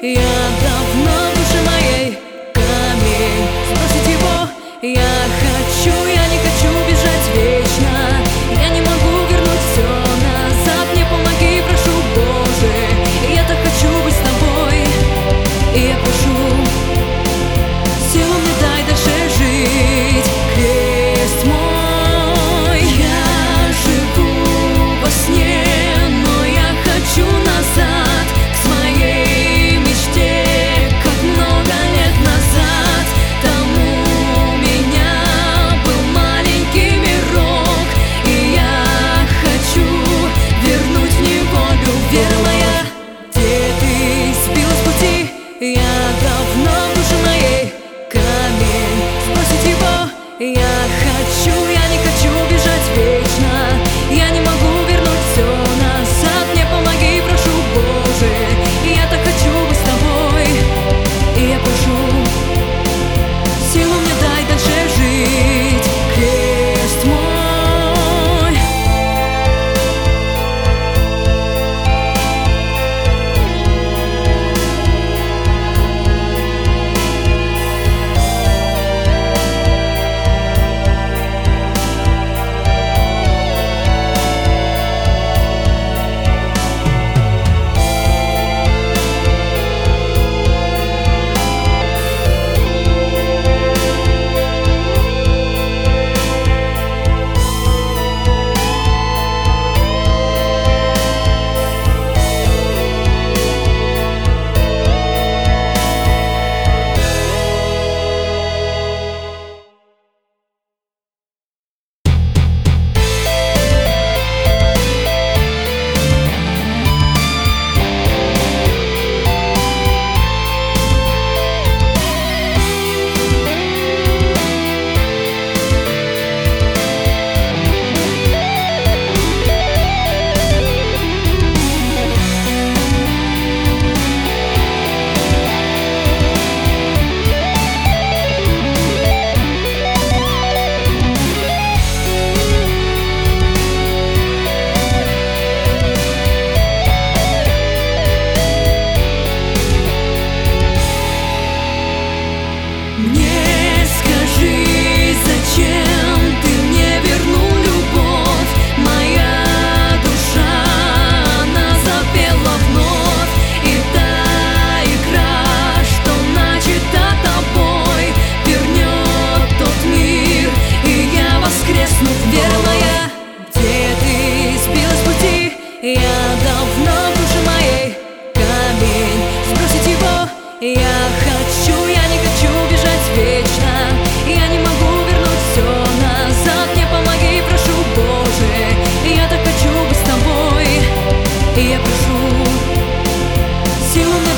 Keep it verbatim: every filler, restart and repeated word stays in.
Я давно в душе моей камень, сбросить его я хочу. Я не хочу бежать вечно, я не могу вернуть все назад. Мне помоги, прошу, Боже, я так хочу быть с тобой. И я прошу, силу мне дай дальше жить. Крест мой, я живу во сне, но я хочу назад к своей мечте, как много лет назад. Там у меня был маленький мирок, и я хочу вернуть в него любовь. Вера моя, где ты сбилась с пути? Я давно в душе моей камень, сбросить его я хочу. Я не хочу бежать вечно, я не могу вернуть все назад. Мне помоги, прошу, Боже, я так хочу быть с тобой. И я прошу, силу мне дай дальше жить. Крест мой. Вера моя, где ты сбилась с пути? Я давно в душе моей камень, сбросить его я хочу. Я не хочу бежать вечно, я не могу вернуть все назад. Мне помоги, прошу, Боже, я так хочу быть с тобой. И я прошу, силу мне